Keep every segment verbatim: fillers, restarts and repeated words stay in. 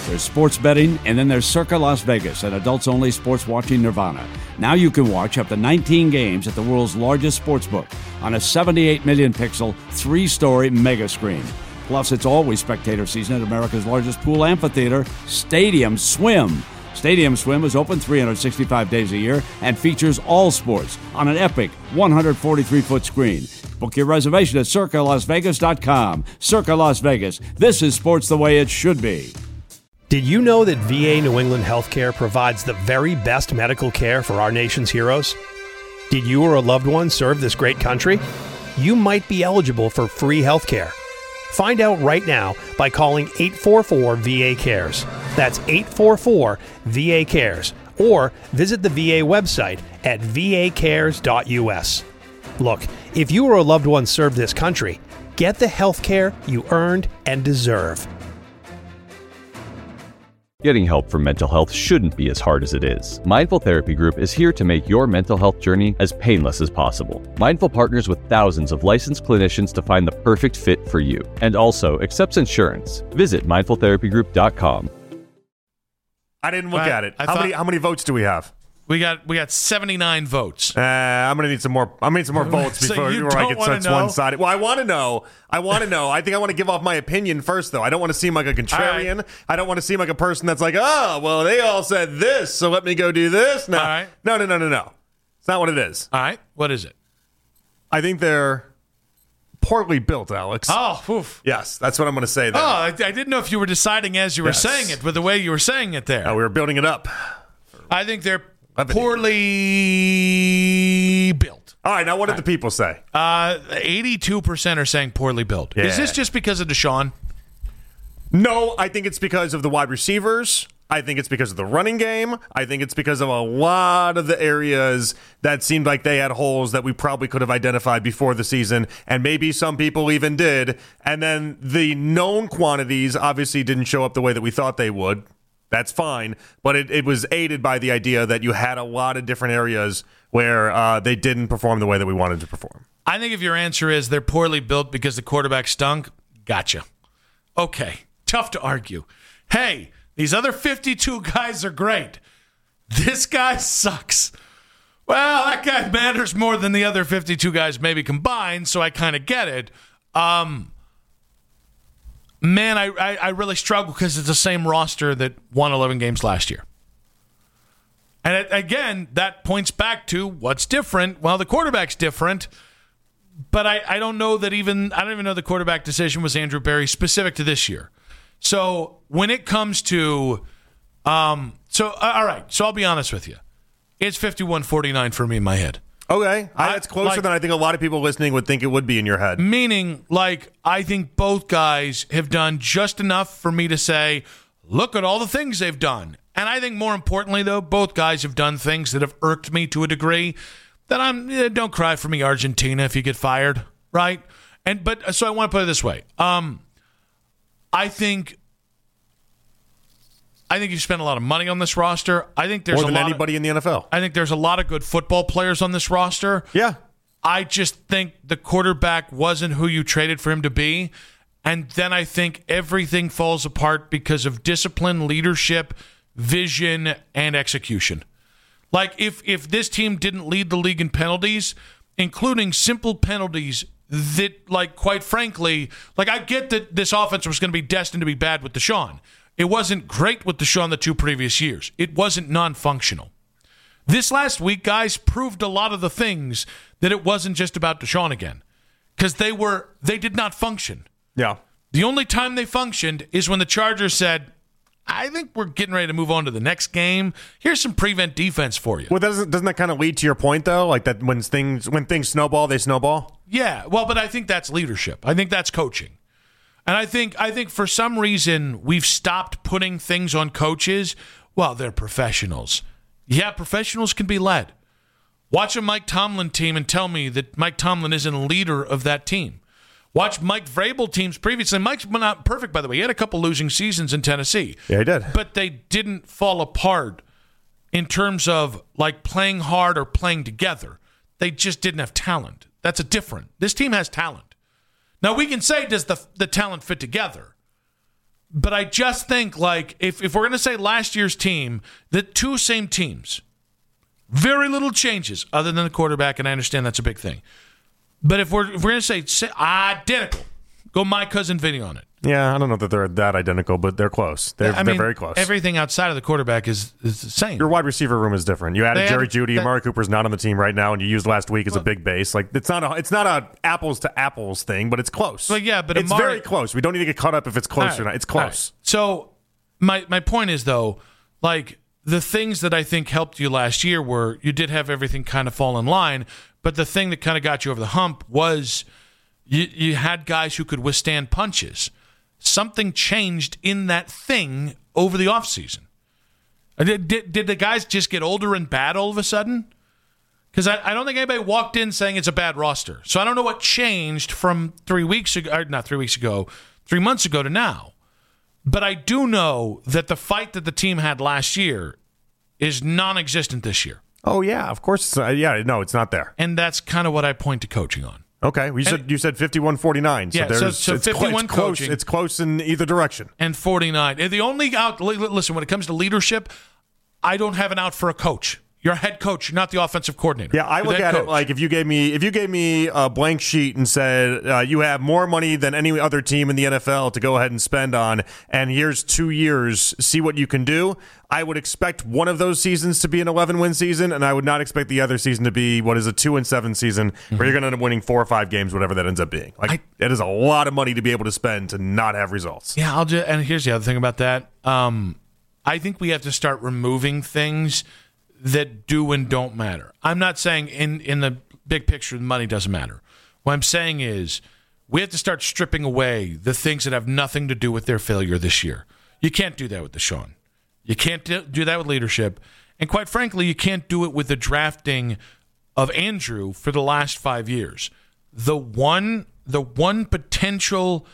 There's sports betting, and then there's Circa Las Vegas, an adults-only sports watching nirvana. Now you can watch up to nineteen games at the world's largest sportsbook on a seventy-eight million pixel, three-story mega screen. Plus, it's always spectator season at America's largest pool amphitheater, Stadium Swim. Stadium Swim is open three hundred sixty-five days a year and features all sports on an epic one hundred forty-three foot screen. Book your reservation at circa las vegas dot com. Circa Las Vegas. This is sports the way it should be. Did you know that V A New England Healthcare provides the very best medical care for our nation's heroes? Did you or a loved one serve this great country? You might be eligible for free healthcare. Find out right now by calling eight four four V A cares. That's eight four four V A cares. Or visit the V A website at v a cares dot u s. Look, if you or a loved one served this country, get the health care you earned and deserve. Getting help for mental health shouldn't be as hard as it is. Mindful Therapy Group is here to make your mental health journey as painless as possible. Mindful partners with thousands of licensed clinicians to find the perfect fit for you, and also accepts insurance. Visit mindful therapy group dot com. I didn't look Right. at it. I How thought- many how many votes do we have? We got we got seventy-nine votes. Uh, I'm gonna need some more. I'm gonna need some more votes So before you before I don't get wanna such know? one sided. Well, I want to know. I want to know. I think I want to give off my opinion first, though. I don't want to seem like a contrarian. right. I don't want to seem like a person that's like, oh, well, they all said this, so let me go do this. No, All right. no, no, no, no, no. It's not what it is. All right, what is it? I think they're poorly built, Alex. Oh, oof. Yes, that's what I'm going to say there. Oh, I, I didn't know if you were deciding as you were Yes. saying it, with the way you were saying it there. Uh, we were building it up. I think they're eleven poorly built. All right, now what did the people say? Uh, eighty-two percent are saying poorly built. Is Yeah. this just because of Deshaun? No, I think it's because of the wide receivers. I think it's because of the running game. I think it's because of a lot of the areas that seemed like they had holes that we probably could have identified before the season, and maybe some people even did. And then the known quantities obviously didn't show up the way that we thought they would. That's fine, but it, it was aided by the idea that you had a lot of different areas where uh, they didn't perform the way that we wanted to perform. I think if your answer is they're poorly built because the quarterback stunk, gotcha. Okay, tough to argue. Hey, these other fifty-two guys are great. This guy sucks. Well, that guy matters more than the other fifty-two guys maybe combined, so I kind of get it. Um, man, I, I, I really struggle because it's the same roster that won eleven games last year. And it, again, that points back to what's different. Well, the quarterback's different, but I, I don't know that even, I don't even know the quarterback decision was Andrew Berry specific to this year. So when it comes to, um, so, uh, all right, so I'll be honest with you. It's fifty-one forty-nine for me in my head. Okay, I, I- that's closer like- than I think a lot of people listening would think it would be in your head. Meaning, like, I think both guys have done just enough for me to say, look at all the things they've done. And I think more importantly, though, both guys have done things that have irked me to a degree that I'm, eh, don't cry for me, Argentina, if you get fired, right? And but so I want to put it this way. Um, I think I think you've spent a lot of money on this roster. I think there's More than a lot anybody of, in the N F L. I think there's a lot of good football players on this roster. Yeah. I just think the quarterback wasn't who you traded for him to be. And then I think everything falls apart because of discipline, leadership, vision, and execution. Like, if if this team didn't lead the league in penalties, including simple penalties that, like, quite frankly, like, I get that this offense was going to be destined to be bad with Deshaun. It wasn't great with Deshaun the two previous years. It wasn't non-functional. This last week, guys, proved a lot of the things that it wasn't just about Deshaun again, because they were they did not function. Yeah. The only time they functioned is when the Chargers said, I think we're getting ready to move on to the next game. Here's some prevent defense for you. Well, doesn't doesn't that kind of lead to your point though? Like that when things when things snowball, they snowball. Yeah, well, but I think that's leadership. I think that's coaching. And I think I think for some reason we've stopped putting things on coaches. Well, they're professionals. Yeah, professionals can be led. Watch a Mike Tomlin team and tell me that Mike Tomlin isn't a leader of that team. Watch Mike Vrabel teams previously. Mike's not perfect, by the way. He had a couple losing seasons in Tennessee. Yeah, he did. But they didn't fall apart in terms of, like, playing hard or playing together. They just didn't have talent. That's a different. This team has talent. Now, we can say, does the the talent fit together? But I just think, like, if, if we're going to say last year's team, the two same teams, very little changes other than the quarterback, and I understand that's a big thing. But if we're if we're going to say, say identical, go my cousin Vinny on it. Yeah, I don't know that they're that identical, but they're close. They're, I mean, they're very close. Everything outside of the quarterback is, is the same. Your wide receiver room is different. You added They Jerry added- Jeudy. that- Amari Cooper's not on the team right now, and you used last week as Well- a big base. Like it's not a it's not a apples to apples thing, but it's close. Well, yeah, but it's Amari- very close. We don't need to get caught up if it's close All or right, not. It's all right. close. So my my point is, though, like the things that I think helped you last year were you did have everything kind of fall in line, but the thing that kind of got you over the hump was you, you had guys who could withstand punches. Something changed in that thing over the offseason. Did, did, did the guys just get older and bad all of a sudden? Because I, I don't think anybody walked in saying it's a bad roster. So I don't know what changed from three weeks ago, or not three weeks ago, three months ago to now. But I do know that the fight that the team had last year is non-existent this year. Oh yeah, of course. Uh, yeah, no, it's not there. And that's kind of what I point to coaching on. Okay, you said you said fifty-one forty-nine. So Yeah, so- there's so it's, clo- fifty-one it's close. coaching. It's close in either direction. And forty-nine. And the only out, li- li- listen, when it comes to leadership, I don't have an out for a coach. You're a head coach. You're not the offensive coordinator. Yeah, I You're look the head at it coach. like if you gave me if you gave me a blank sheet and said uh, you have more money than any other team in the N F L to go ahead and spend on, and here's two years, see what you can do. I would expect one of those seasons to be an eleven win season, and I would not expect the other season to be what is a two and seven season, mm-hmm. where you're going to end up winning four or five games, whatever that ends up being. Like I, it is a lot of money to be able to spend to not have results. Yeah, I'll just, and here's the other thing about that. Um, I think we have to start removing things that do and don't matter. I'm not saying in, in the big picture money doesn't matter. What I'm saying is we have to start stripping away the things that have nothing to do with their failure this year. You can't do that with Deshaun. You can't do, do that with leadership. And quite frankly, you can't do it with the drafting of Andrew for the last five years. The one, the one potential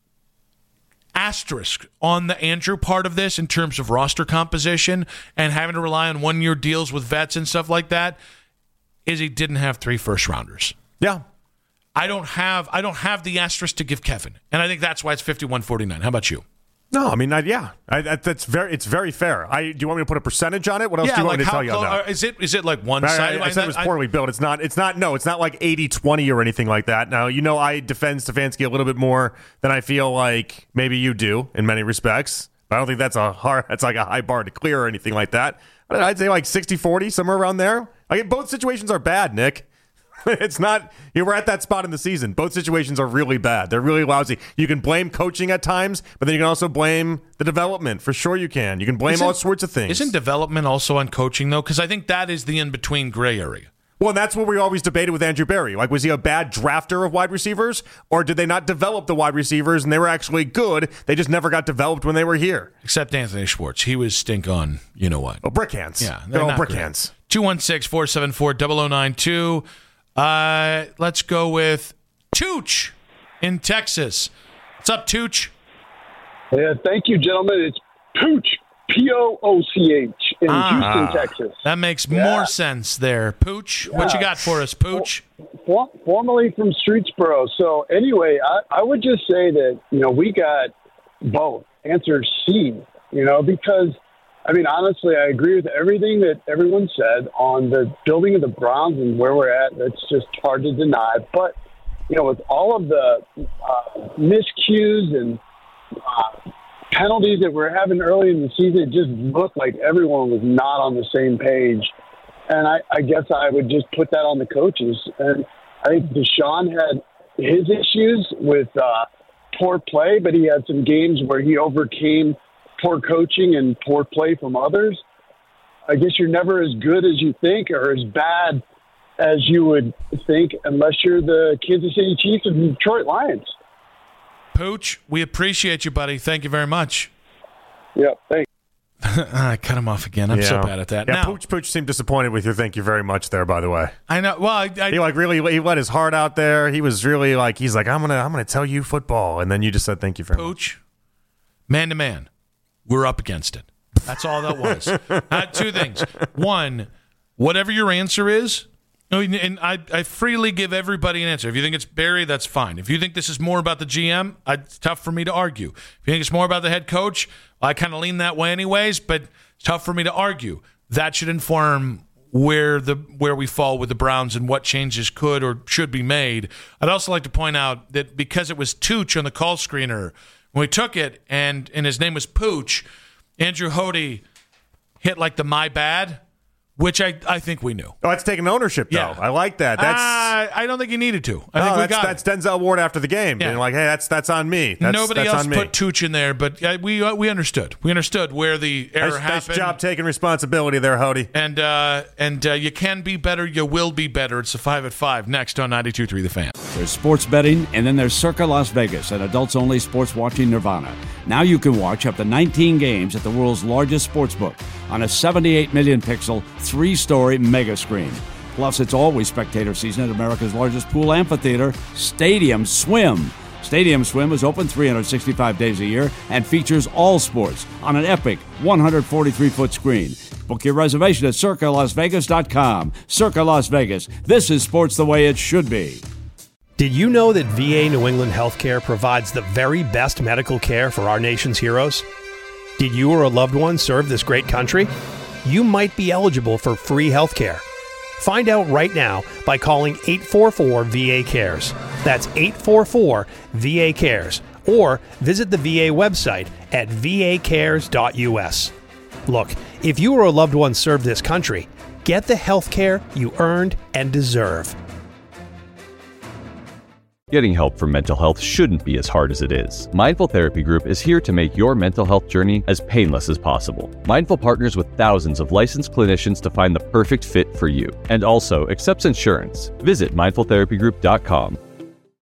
asterisk on the Andrew part of this in terms of roster composition and having to rely on one-year deals with vets and stuff like that is he didn't have three first-rounders. Yeah. I don't have I don't have the asterisk to give Kevin, and I think that's why it's fifty-one forty-nine. How about you? No, I mean, I, yeah, I, that, that's very. It's very fair. I do you want me to put a percentage on it? What else Yeah, do you want like me to how tell you on clo- that? is it is it like one I, side? I, I said it was poorly built. It's not. It's not. No, it's not like eighty twenty or anything like that. Now, you know, I defend Stefanski a little bit more than I feel like maybe you do in many respects. But I don't think that's a hard. That's like a high bar to clear or anything like that. I'd say like sixty forty, somewhere around there. Like both situations are bad, Nick. It's not, you were at that spot in the season. Both situations are really bad. They're really lousy. You can blame coaching at times, but then you can also blame the development. For sure you can. You can blame Isn't- all sorts of things. Isn't development also on coaching, though? Because I think that is the in-between gray area. Well, and that's what we always debated with Andrew Berry. Like, was he a bad drafter of wide receivers? Or did they not develop the wide receivers and they were actually good? They just never got developed when they were here. Except Anthony Schwartz. He was stink on, you know what. Oh, brick hands. Yeah. They're all not brick great. hands. two one six, four seven four, zero zero nine two. Uh, let's go with Tooch in Texas. What's up, Tooch? Yeah, thank you, gentlemen. It's Pooch, P O O C H, in Ah. Houston, Texas. That makes Yeah. more sense there. Pooch, what you got for us, Pooch? For, formerly from Streetsboro. So anyway, I, I would just say that, you know, we got both. Answer C, you know, because, I mean, honestly, I agree with everything that everyone said on the building of the Browns and where we're at. That's just hard to deny. But, you know, with all of the uh, miscues and uh, penalties that we're having early in the season, it just looked like everyone was not on the same page. And I, I guess I would just put that on the coaches. And I think Deshaun had his issues with uh, poor play, but he had some games where he overcame poor coaching and poor play from others. I guess you're never as good as you think or as bad as you would think unless you're the Kansas City Chiefs and the Detroit Lions. Pooch, we appreciate you, buddy. Thank you very much. Yeah, thanks. I cut him off again. I'm so Yeah. bad at that. Yeah, now, Pooch Pooch seemed disappointed with you. Thank you very much there, by the way. I know. Well, I, I, He like really he let his heart out there. He was really like he's like I'm gonna I'm gonna tell you football, and then you just said thank you very much. Pooch, man to man, we're up against it. That's all that was. uh, two things. One, whatever your answer is, No, and I, I freely give everybody an answer. If you think it's Barry, that's fine. If you think this is more about the G M, I, it's tough for me to argue. If you think it's more about the head coach, I kind of lean that way anyways, but it's tough for me to argue. That should inform where the where we fall with the Browns and what changes could or should be made. I'd also like to point out that because it was Tooch on the call screener, when we took it and, and his name was Pooch, Andrew Hody hit like the my bad, which I, I think we knew. Oh, that's taking ownership, though. Yeah. I like that. That's uh, I don't think he needed to. I no, think we that's, got that's it. Denzel Ward after the game. Yeah. Being like, hey, that's that's on me. That's, Nobody that's else on me. put Tooch in there, but uh, we uh, we understood. We understood where the error Nice, happened. nice job taking responsibility there, Hody. And uh, and uh, you can be better. You will be better. It's the five at five next on ninety-two point three The Fan. There's sports betting, and then there's Circa Las Vegas, an adults-only sports watching nirvana. Now you can watch up to nineteen games at the world's largest sportsbook on a seventy-eight million pixel, three-story mega screen. Plus, it's always spectator season at America's largest pool amphitheater, Stadium Swim. Stadium Swim is open three hundred sixty-five days a year and features all sports on an epic one hundred forty-three foot screen. Book your reservation at circa las vegas dot com. Circa Las Vegas. This is sports the way it should be. Did you know that V A New England Healthcare provides the very best medical care for our nation's heroes? Did you or a loved one serve this great country? You might be eligible for free healthcare. Find out right now by calling eight four four V A cares. That's eight four four V A cares. Or visit the V A website at v a cares dot u s. Look, if you or a loved one served this country, get the healthcare you earned and deserve. Getting help for mental health shouldn't be as hard as it is. Mindful Therapy Group is here to make your mental health journey as painless as possible. Mindful partners with thousands of licensed clinicians to find the perfect fit for you, and also accepts insurance. Visit mindful therapy group dot com.